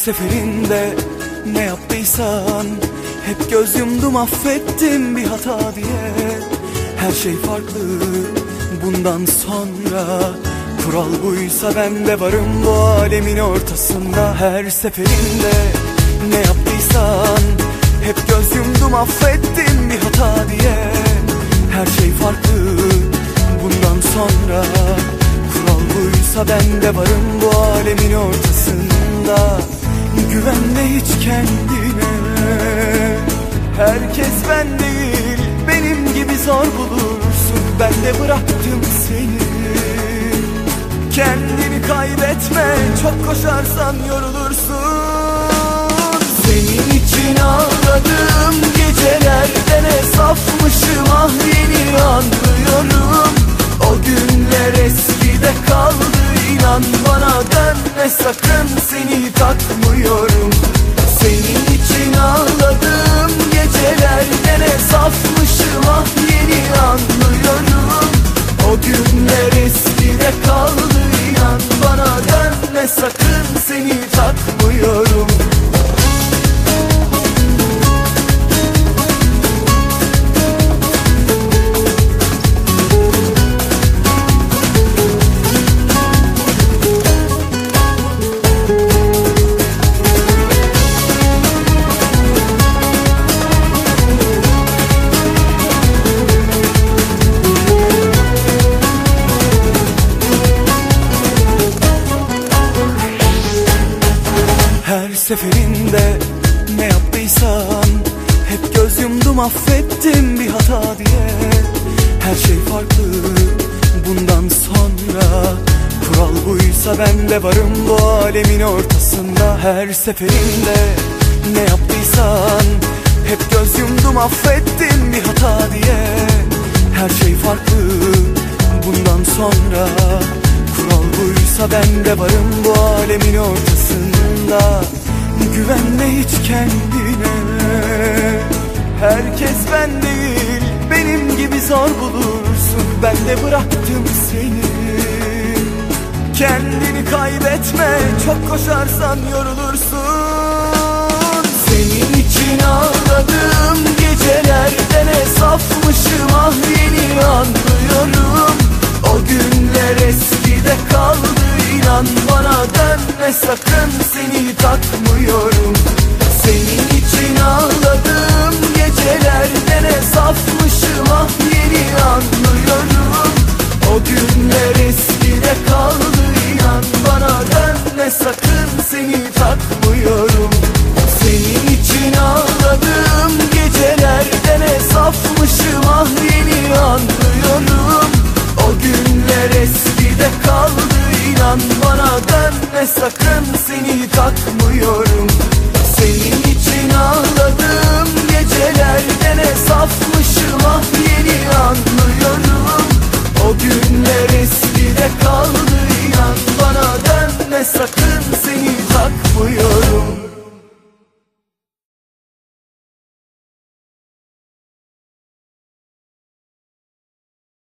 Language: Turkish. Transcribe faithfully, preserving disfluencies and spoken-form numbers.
seferinde ne yaptıysan hep göz yumdum, affettim bir hata diye. Her şey farklı bundan sonra, kural buysa ben de varım bu alemin ortasında. Her seferinde ne yaptıysan hep göz yumdum, affettim bir hata diye. Her şey farklı bundan sonra, kural buysa ben de varım bu alemin ortasında. Güvenme hiç kendine, herkes ben değil, benim gibi zor bulursun. Ben de bıraktım seni, kendini kaybetme, çok koşarsan yorulursun. Senin için ağladım gecelerde, ne safmışım ah yeni anlıyorum. O günler eskide kaldı, inan bana, dönme sakın, seni takmıyorum. Senin için ağladım gecelerde, ne safmışım ah yeni anlıyorum. O günler eskide kaldı, inan bana, dönme sakın, seni takmıyorum. Her seferinde ne yaptıysan hep göz yumdum, affettim bir hata diye. Her şey farklı bundan sonra, kural buysa ben de varım bu alemin ortasında. Her seferinde ne yaptıysan hep göz yumdum, affettim bir hata diye. Her şey farklı bundan sonra, kural buysa ben de varım bu alemin ortasında. Güvenme hiç kendine, herkes ben değil, benim gibi zor bulursun. Ben de bıraktım seni, kendini kaybetme, çok koşarsan yorulursun. Senin için ağladım gecelerde, ne safmışım ah yeni anlıyorum. O günler eskide kaldı, inan bana, dönme sakın, seni takmıyorum. Senin için ağladım gecelerde, ne safmışım ah yeni anlıyorum. O günler eskide kaldı, inan bana, dönme sakın, seni takmıyorum. Senin için ağladım gecelerde, ne safmışım ah yeni anlıyorum. O günler eskide kaldı, inan bana, dönme sakın, seni takmıyorum. Senin için ağladım gecelerde, ne safmışım ah yeni anlıyorum.